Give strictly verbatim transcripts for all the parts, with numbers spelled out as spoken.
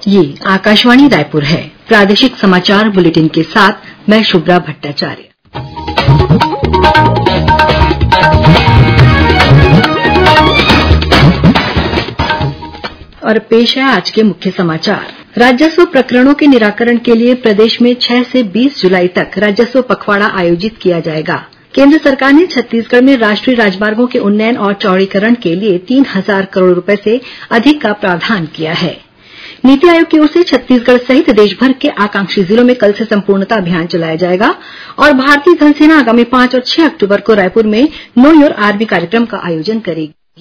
ये आकाशवाणी रायपुर है। प्रादेशिक समाचार बुलेटिन के साथ मैं शुभ्रा भट्टाचार्य। और पेश है आज के मुख्य समाचार। राजस्व प्रकरणों के निराकरण के लिए प्रदेश में छह से बीस जुलाई तक राजस्व पखवाड़ा आयोजित किया जाएगा। केंद्र सरकार ने छत्तीसगढ़ में राष्ट्रीय राजमार्गों के उन्नयन और चौड़ीकरण के लिए तीन हजार करोड़ रुपए से अधिक का प्रावधान किया है। नीति आयोग की ओर से छत्तीसगढ़ सहित देशभर के आकांक्षी जिलों में कल से संपूर्णता अभियान चलाया जाएगा और भारतीय थल सेना आगामी पांच और छह अक्टूबर को रायपुर में नो योर आर्मी कार्यक्रम का आयोजन करेगी।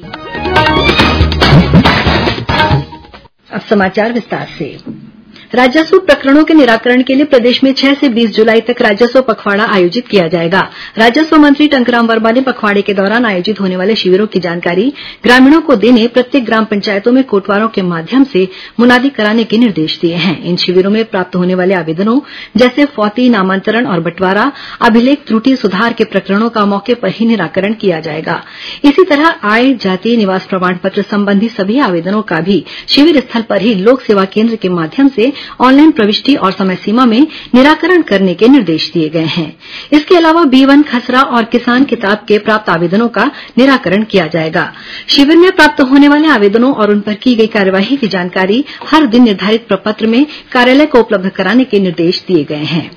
अब समाचार विस्तार से। राजस्व प्रकरणों के निराकरण के लिए प्रदेश में छह से बीस जुलाई तक राजस्व पखवाड़ा आयोजित किया जाएगा। राजस्व मंत्री टंकराम वर्मा ने पखवाड़े के दौरान आयोजित होने वाले शिविरों की जानकारी ग्रामीणों को देने प्रत्येक ग्राम पंचायतों में कोटवारों के माध्यम से मुनादी कराने के निर्देश दिए हैं। इन शिविरों में प्राप्त होने वाले आवेदनों जैसे फौती, नामांतरण और बंटवारा, अभिलेख त्रुटि सुधार के प्रकरणों का मौके पर ही निराकरण किया जाएगा। इसी तरह आय, जाति, निवास प्रमाण पत्र संबंधी सभी आवेदनों का भी शिविर स्थल पर ही लोक सेवा केंद्र के माध्यम से ऑनलाइन प्रविष्टि और समय सीमा में निराकरण करने के निर्देश दिए गए हैं। इसके अलावा बी वन, खसरा और किसान किताब के प्राप्त आवेदनों का निराकरण किया जाएगा। शिविर में प्राप्त होने वाले आवेदनों और उन पर की गई कार्यवाही की जानकारी हर दिन निर्धारित प्रपत्र में कार्यालय को उपलब्ध कराने के निर्देश दिए गए हैं।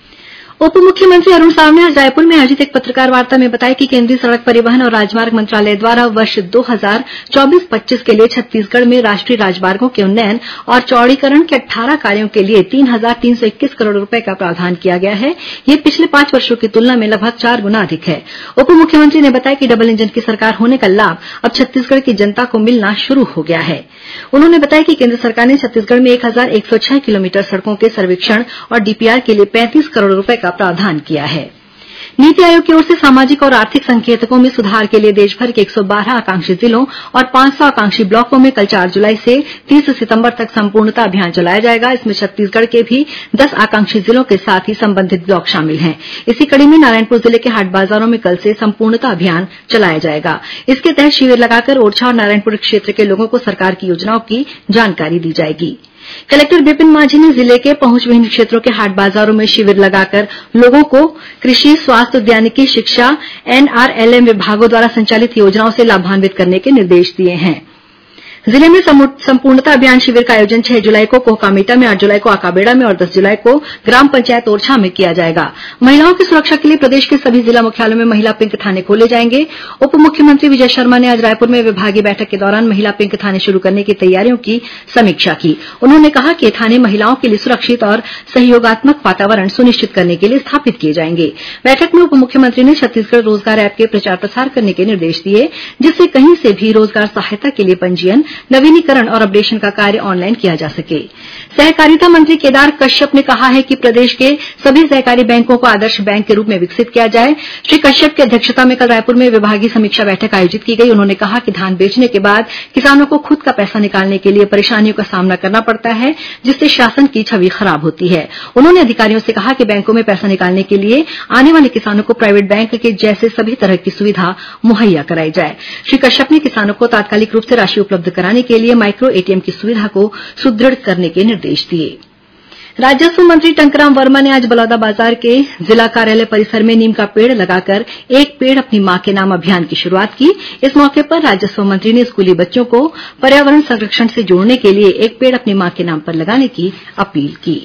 उप मुख्यमंत्री अरुण साव ने आज रायपुर में आयोजित एक पत्रकार वार्ता में बताया कि केंद्रीय सड़क परिवहन और राजमार्ग मंत्रालय द्वारा वर्ष दो हजार चौबीस पच्चीस के लिए छत्तीसगढ़ में राष्ट्रीय राजमार्गों के उन्नयन और चौड़ीकरण के अट्ठारह कार्यों के लिए तीन हजार तीन सौ इक्कीस करोड़ रुपए का प्रावधान किया गया है। ये पिछले पांच वर्षों की तुलना में लगभग चार गुना अधिक है। उप मुख्यमंत्री ने बताया कि डबल इंजन की सरकार होने का लाभ अब छत्तीसगढ़ की जनता को मिलना शुरू हो गया है। उन्होंने बताया कि केंद्र सरकार ने छत्तीसगढ़ में एक हजार एक सौ छह किलोमीटर सड़कों के सर्वेक्षण और डीपीआर के लिए पैंतीस करोड़ रुपए का प्रावधान किया है। नीति आयोग की ओर से सामाजिक और आर्थिक संकेतकों में सुधार के लिए देशभर के एक सौ बारह आकांक्षी जिलों और पांच सौ आकांक्षी ब्लॉकों में कल चार जुलाई से तीस सितंबर तक संपूर्णता अभियान चलाया जाएगा। इसमें छत्तीसगढ़ के भी दस आकांक्षी जिलों के साथ ही संबंधित ब्लॉक शामिल हैं। इसी कड़ी में नारायणपुर जिले के हाट बाजारों में कल से संपूर्णता अभियान चलाया जाएगा। इसके तहत शिविर लगाकर ओरछा और नारायणपुर क्षेत्र के लोगों को सरकार की योजनाओं की जानकारी दी जाएगी। कलेक्टर विपिन माझी ने जिले के पहुंचविहीन क्षेत्रों के हाट बाजारों में शिविर लगाकर लोगों को कृषि, स्वास्थ्य, उद्यानिकी, शिक्षा, एनआरएलएम विभागों द्वारा संचालित योजनाओं से लाभान्वित करने के निर्देश दिए हैं। जिले में संपूर्णता अभियान शिविर का आयोजन छह जुलाई को कोहकामेटा में, आठ जुलाई को आकाबेड़ा में और दस जुलाई को ग्राम पंचायत ओरछा में किया जाएगा। महिलाओं की सुरक्षा के लिए प्रदेश के सभी जिला मुख्यालयों में महिला पिंक थाने खोले जाएंगे। उप मुख्यमंत्री विजय शर्मा ने आज रायपुर में विभागीय बैठक के दौरान महिला पिंक थाने शुरू करने की तैयारियों की समीक्षा की। उन्होंने कहा कि ये थाने महिलाओं के लिए सुरक्षित और सहयोगात्मक वातावरण सुनिश्चित करने के लिए स्थापित किए जाएंगे। बैठक में उप मुख्यमंत्री ने छत्तीसगढ़ रोजगार ऐप के प्रचार प्रसार करने के निर्देश दिए, जिससे कहीं से भी रोजगार सहायता के लिए पंजीयन, नवीनीकरण और अपडेशन का कार्य ऑनलाइन किया जा सके। सहकारिता मंत्री केदार कश्यप ने कहा है कि प्रदेश के सभी सहकारी बैंकों को आदर्श बैंक के रूप में विकसित किया जाए। श्री कश्यप की अध्यक्षता में कल रायपुर में विभागीय समीक्षा बैठक आयोजित की गई। उन्होंने कहा कि धान बेचने के बाद किसानों को खुद का पैसा निकालने के लिए परेशानियों का सामना करना पड़ता है, जिससे शासन की छवि खराब होती है। उन्होंने अधिकारियों से कहा कि बैंकों में पैसा निकालने के लिए आने वाले किसानों को प्राइवेट बैंक के जैसे सभी तरह की सुविधा मुहैया कराई जाए। श्री कश्यप ने किसानों को तात्कालिक रूप से राशि उपलब्ध कराने के लिए माइक्रो एटीएम की सुविधा को सुदृढ़ करने के निर्देश दिए। राजस्व मंत्री टंकराम वर्मा ने आज बलौदाबाजार के जिला कार्यालय परिसर में नीम का पेड़ लगाकर एक पेड़ अपनी मां के नाम अभियान की शुरुआत की। इस मौके पर राजस्व मंत्री ने स्कूली बच्चों को पर्यावरण संरक्षण से जोड़ने के लिए एक पेड़ अपनी मां के नाम पर लगाने की अपील की।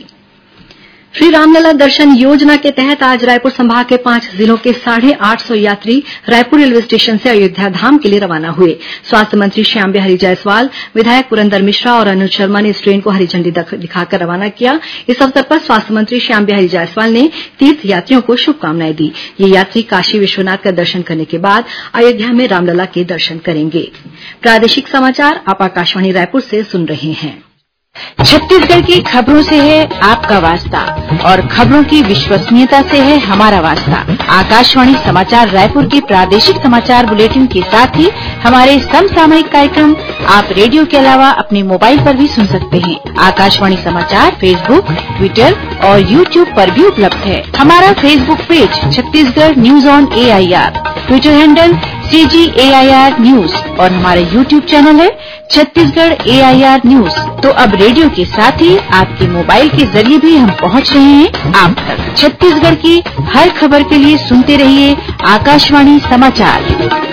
श्री रामलला दर्शन योजना के तहत आज रायपुर संभाग के पांच जिलों के साढ़े आठ सौ यात्री रायपुर रेलवे स्टेशन से अयोध्या धाम के लिए रवाना हुए। स्वास्थ्य मंत्री श्याम बिहारी जायसवाल, विधायक पुरंदर मिश्रा और अनुज शर्मा ने इस ट्रेन को हरी झंडी दिखाकर रवाना किया। इस अवसर पर स्वास्थ्य मंत्री श्याम बिहारी जायसवाल ने तीर्थ यात्रियों को शुभकामनाएं दी। ये यात्री काशी विश्वनाथ का दर्शन करने के बाद अयोध्या में रामलला के दर्शन करेंगे। प्रादेशिक समाचार आप आकाशवाणी रायपुर से सुन रहे हैं। छत्तीसगढ़ की खबरों से है आपका वास्ता और खबरों की विश्वसनीयता से है हमारा वास्ता। आकाशवाणी समाचार रायपुर के प्रादेशिक समाचार बुलेटिन के साथ ही हमारे समसामयिक कार्यक्रम आप रेडियो के अलावा अपने मोबाइल पर भी सुन सकते हैं। आकाशवाणी समाचार फेसबुक, ट्विटर और यूट्यूब पर भी उपलब्ध है। हमारा Facebook page Chhattisgarh news on A I R, Twitter handle C G A I R news और हमारा यूट्यूब चैनल है Chhattisgarh A I R news. तो अब रेडियो के साथ ही आपके मोबाइल के जरिए भी हम पहुंच रहे हैं आप तक। छत्तीसगढ़ की हर खबर के लिए सुनते रहिए आकाशवाणी समाचार।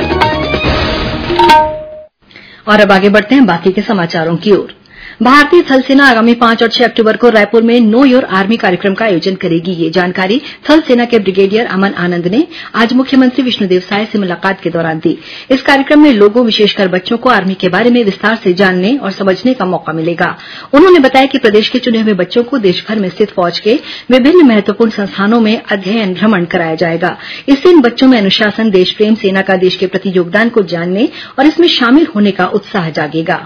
और अब आगे बढ़ते हैं बाकी के समाचारों की ओर। भारतीय थल सेना आगामी पांच और छह अक्टूबर को रायपुर में नो योर आर्मी कार्यक्रम का आयोजन करेगी। ये जानकारी थल सेना के ब्रिगेडियर अमन आनंद ने आज मुख्यमंत्री विष्णुदेव साय से मुलाकात के दौरान दी। इस कार्यक्रम में लोगों, विशेषकर बच्चों को आर्मी के बारे में विस्तार से जानने और समझने का मौका मिलेगा। उन्होंने बताया कि प्रदेश के चुने हुए बच्चों को देशभर में स्थित फौज के विभिन्न महत्वपूर्ण संस्थानों में अध्ययन भ्रमण कराया जाएगा। इससे इन बच्चों में अनुशासन, देश प्रेम, सेना का देश के प्रति योगदान को जानने और इसमें शामिल होने का उत्साह जागेगा।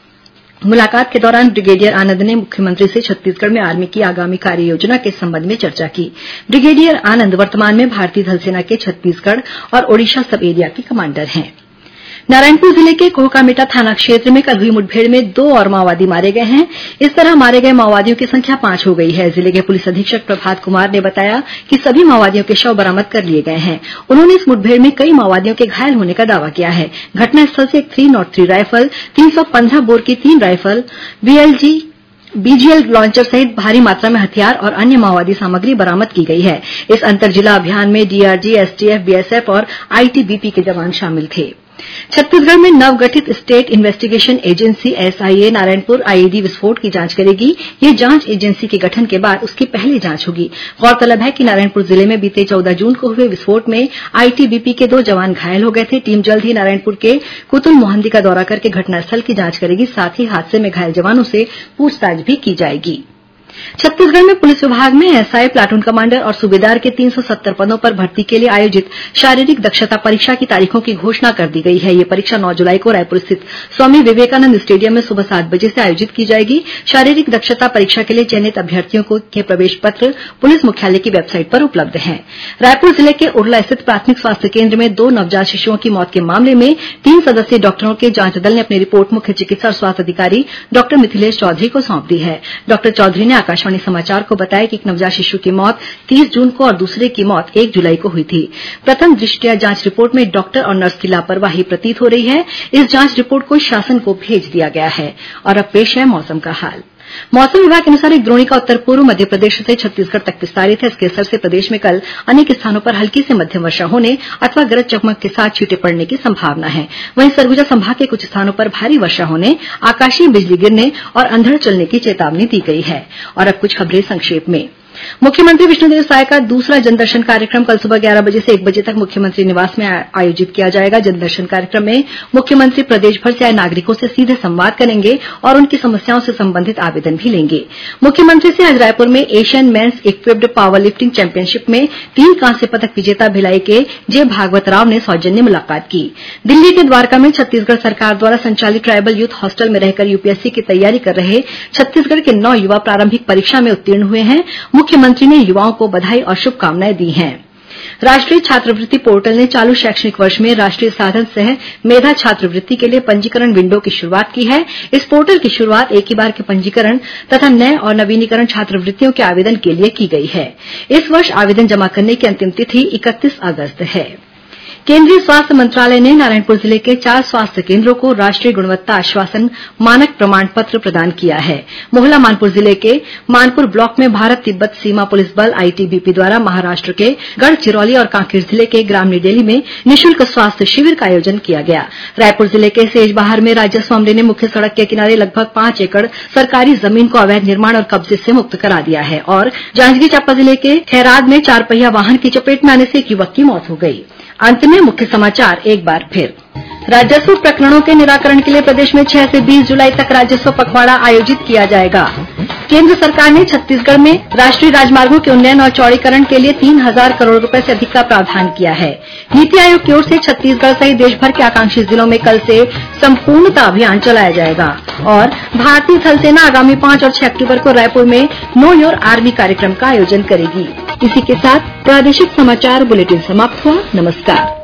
मुलाकात के दौरान ब्रिगेडियर आनंद ने मुख्यमंत्री से छत्तीसगढ़ में आर्मी की आगामी कार्य योजना के संबंध में चर्चा की। ब्रिगेडियर आनंद वर्तमान में भारतीय थल सेना के छत्तीसगढ़ और ओडिशा सब एरिया के कमांडर हैं। नारायणपुर जिले के कोहकामेटा थाना क्षेत्र में कल हुई मुठभेड़ में दो और माओवादी मारे गए हैं। इस तरह मारे गए माओवादियों की संख्या पांच हो गई है। जिले के पुलिस अधीक्षक प्रभात कुमार ने बताया कि सभी माओवादियों के शव बरामद कर लिए गए हैं। उन्होंने इस मुठभेड़ में कई माओवादियों के घायल होने का दावा किया है। घटनास्थल से एक थ्री नॉट थ्री राइफल, तीन सौ पंद्रह बोर की तीन राइफल, बीएलजी बीजीएल लॉन्चर सहित भारी मात्रा में हथियार और अन्य माओवादी सामग्री बरामद की गई है। इस अंतर जिला अभियान में डीआरजी, एसटीएफ, बीएसएफ और आईटीबीपी के जवान शामिल थे। छत्तीसगढ़ में नवगठित state investigation agency SIA Narayanpur IED विस्फोट की जांच करेगी। ये जांच एजेंसी के गठन के बाद उसकी पहली जांच होगी। गौरतलब है कि नारायणपुर जिले में बीते चौदह जून को हुए विस्फोट में आईटीबीपी के दो जवान घायल हो गए थे। टीम जल्द ही नारायणपुर के कुतुल मोहंदी का दौरा करके घटनास्थल की जांच करेगी। साथ ही हादसे में घायल जवानों से पूछताछ भी की जाएगी। छत्तीसगढ़ में पुलिस विभाग में एसआई, प्लाटून कमांडर और सूबेदार के तीन सौ सत्तर पदों पर भर्ती के लिए आयोजित शारीरिक दक्षता परीक्षा की तारीखों की घोषणा कर दी गई है। ये परीक्षा नौ जुलाई को रायपुर स्थित स्वामी विवेकानंद स्टेडियम में सुबह सात बजे से आयोजित की जाएगी। शारीरिक दक्षता परीक्षा के लिए चयनित अभ्यर्थियों के प्रवेश पत्र पुलिस मुख्यालय की वेबसाइट पर उपलब्ध हैं। रायपुर जिले के उरला स्थित प्राथमिक स्वास्थ्य केन्द्र में दो नवजात शिशुओं की मौत के मामले में तीन सदस्यीय डॉक्टरों के जांच दल ने अपनी रिपोर्ट मुख्य चिकित्सा और स्वास्थ्य अधिकारी डॉक्टर मिथिलेश चौधरी को सौंप दी है। डॉक्टर चौधरी ने आकाशवाणी समाचार को बताया कि एक नवजात शिशु की मौत तीस जून को और दूसरे की मौत एक जुलाई को हुई थी। प्रथम दृष्टया जांच रिपोर्ट में डॉक्टर और नर्स की लापरवाही प्रतीत हो रही है। इस जांच रिपोर्ट को शासन को भेज दिया गया है। और अब पेश है मौसम का हाल। मौसम विभाग के अनुसार एक द्रोणिका उत्तर पूर्व मध्य प्रदेश से छत्तीसगढ़ तक विस्तारित है। इसके असर से प्रदेश में कल अनेक स्थानों पर हल्की से मध्यम वर्षा होने अथवा गरज चमक के साथ छींटे पड़ने की संभावना है। वहीं सरगुजा संभाग के कुछ स्थानों पर भारी वर्षा होने, आकाशीय बिजली गिरने और अंधड़ चलने की चेतावनी दी गई है। और अब कुछ खबरें संक्षेप में। मुख्यमंत्री विष्णुदेव साय का दूसरा जनदर्शन कार्यक्रम कल सुबह ग्यारह बजे से एक बजे तक मुख्यमंत्री निवास में आयोजित किया जाएगा। जनदर्शन कार्यक्रम में मुख्यमंत्री प्रदेश भर से आए नागरिकों से सीधे संवाद करेंगे और उनकी समस्याओं से संबंधित आवेदन भी लेंगे। मुख्यमंत्री से आज रायपुर में Asian men's equipped power lifting championship में तीन कांस्य पदक विजेता भिलाई के जे भागवत राव ने सौजन्य मुलाकात की। दिल्ली के द्वारका में छत्तीसगढ़ सरकार द्वारा संचालित ट्राइबल यूथ हॉस्टल में रहकर यूपीएससी की तैयारी कर रहे छत्तीसगढ़ के नौ युवा प्रारंभिक परीक्षा में उत्तीर्ण हुए हैं। मुख्यमंत्री ने युवाओं को बधाई और शुभकामनाएं दी हैं। राष्ट्रीय छात्रवृत्ति पोर्टल ने चालू शैक्षणिक वर्ष में राष्ट्रीय साधन सह मेधा छात्रवृत्ति के लिए पंजीकरण विंडो की शुरुआत की है। इस पोर्टल की शुरुआत एक ही बार के पंजीकरण तथा नए और नवीनीकरण छात्रवृत्तियों के आवेदन के लिए की गई है। इस वर्ष आवेदन जमा करने की अंतिम तिथि इकतीस अगस्त है। केंद्रीय स्वास्थ्य मंत्रालय ने नारायणपुर जिले के चार स्वास्थ्य केंद्रों को राष्ट्रीय गुणवत्ता आश्वासन मानक प्रमाण पत्र प्रदान किया है। मोहला मानपुर जिले के मानपुर ब्लॉक में भारत तिब्बत सीमा पुलिस बल आईटीबीपी द्वारा महाराष्ट्र के गढ़चिरौली और कांकेर जिले के ग्राम निडेली में निःशुल्क स्वास्थ्य शिविर का आयोजन किया गया। रायपुर जिले के सेजबहार में राजस्व अमले ने मुख्य सड़क के किनारे लगभग पांच एकड़ सरकारी जमीन को अवैध निर्माण और कब्जे से मुक्त करा दिया है। और जांजगीर चांपा जिले के खैराद में चार पहिया वाहन की चपेट में आने से एक युवक की मौत हो गई। अंत में मुख्य समाचार एक बार फिर। राजस्व प्रकरणों के निराकरण के लिए प्रदेश में छह से बीस जुलाई तक राजस्व पखवाड़ा आयोजित किया जाएगा। केंद्र सरकार ने छत्तीसगढ़ में राष्ट्रीय राजमार्गों के उन्नयन और चौड़ीकरण के लिए तीन हजार करोड़ रुपए से अधिक का प्रावधान किया है। नीति आयोग की ओर से छत्तीसगढ़ सहित देशभर के आकांक्षी जिलों में कल से संपूर्णता अभियान चलाया जाएगा। और भारतीय थल सेना आगामी पांच और छह अक्टूबर को रायपुर में नो योर आर्मी कार्यक्रम का आयोजन करेगी। इसी के साथ प्रादेशिक समाचार बुलेटिन समाप्त हुआ। नमस्कार।